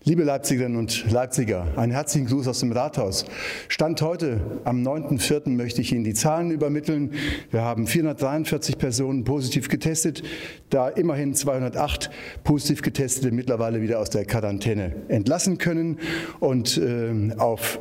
Liebe Leipzigerinnen und Leipziger, einen herzlichen Gruß aus dem Rathaus. Stand heute, am 9.4. möchte ich Ihnen die Zahlen übermitteln. Wir haben 443 Personen positiv getestet, da immerhin 208 positiv Getestete mittlerweile wieder aus der Quarantäne entlassen können. Und auf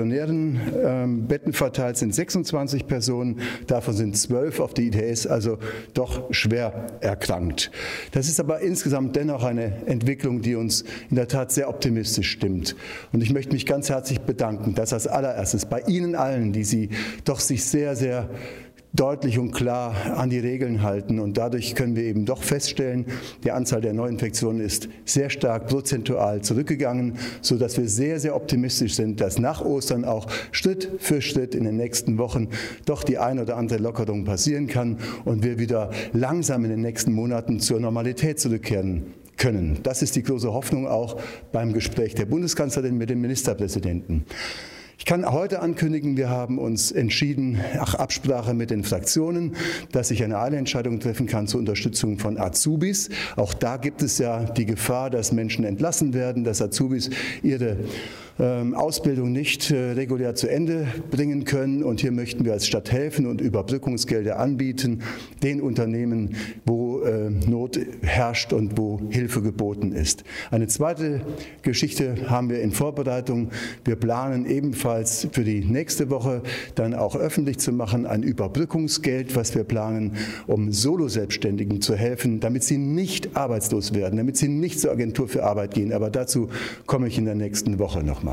stationären Betten verteilt sind 26 Personen, davon sind 12 auf die ITS, also doch schwer erkrankt. Das ist aber insgesamt dennoch eine Entwicklung, die uns in der Tat sehr optimistisch stimmt. Und ich möchte mich ganz herzlich bedanken, dass als allererstes bei Ihnen allen, die Sie doch sich sehr, sehr deutlich und klar an die Regeln halten. Und dadurch können wir eben doch feststellen, die Anzahl der Neuinfektionen ist sehr stark prozentual zurückgegangen, sodass wir sehr, sehr optimistisch sind, dass nach Ostern auch Schritt für Schritt in den nächsten Wochen doch die ein oder andere Lockerung passieren kann und wir wieder langsam in den nächsten Monaten zur Normalität zurückkehren können. Das ist die große Hoffnung auch beim Gespräch der Bundeskanzlerin mit dem Ministerpräsidenten. Ich kann heute ankündigen, wir haben uns entschieden, nach Absprache mit den Fraktionen, dass ich eine Eilentscheidung treffen kann zur Unterstützung von Azubis. Auch da gibt es ja die Gefahr, dass Menschen entlassen werden, dass Azubis ihre Ausbildung nicht regulär zu Ende bringen können. Und hier möchten wir als Stadt helfen und Überbrückungsgelder anbieten, den Unternehmen, wo Not herrscht und wo Hilfe geboten ist. Eine zweite Geschichte haben wir in Vorbereitung. Wir planen ebenfalls für die nächste Woche dann auch öffentlich zu machen, ein Überbrückungsgeld, was wir planen, um Solo-Selbstständigen zu helfen, damit sie nicht arbeitslos werden, damit sie nicht zur Agentur für Arbeit gehen. Aber dazu komme ich in der nächsten Woche nochmal.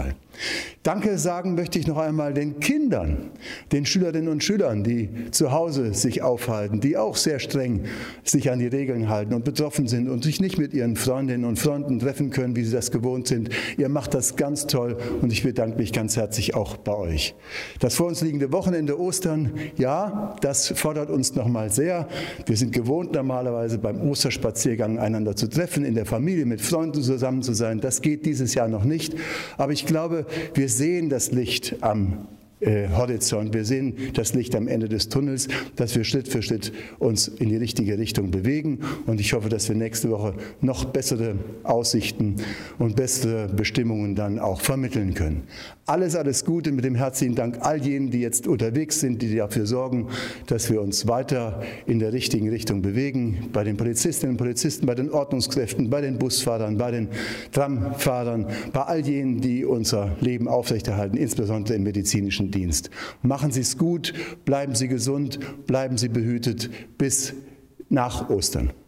Danke sagen möchte ich noch einmal den Kindern, den Schülerinnen und Schülern, die zu Hause sich aufhalten, die auch sehr streng sich an die Regeln halten und betroffen sind und sich nicht mit ihren Freundinnen und Freunden treffen können, wie sie das gewohnt sind. Ihr macht das ganz toll und ich bedanke mich ganz herzlich auch bei euch. Das vor uns liegende Wochenende Ostern, ja, das fordert uns noch mal sehr. Wir sind gewohnt, normalerweise beim Osterspaziergang einander zu treffen, in der Familie mit Freunden zusammen zu sein. Das geht dieses Jahr noch nicht, aber ich glaube, wir sehen das Licht am Horizont. Wir sehen das Licht am Ende des Tunnels, dass wir Schritt für Schritt uns in die richtige Richtung bewegen. Und ich hoffe, dass wir nächste Woche noch bessere Aussichten und bessere Bestimmungen dann auch vermitteln können. Alles Gute mit dem herzlichen Dank all jenen, die jetzt unterwegs sind, die dafür sorgen, dass wir uns weiter in der richtigen Richtung bewegen. Bei den Polizistinnen und Polizisten, bei den Ordnungskräften, bei den Busfahrern, bei den Tramfahrern, bei all jenen, die unser Leben aufrechterhalten, insbesondere im medizinischen Dienst. Machen Sie es gut, bleiben Sie gesund, bleiben Sie behütet bis nach Ostern.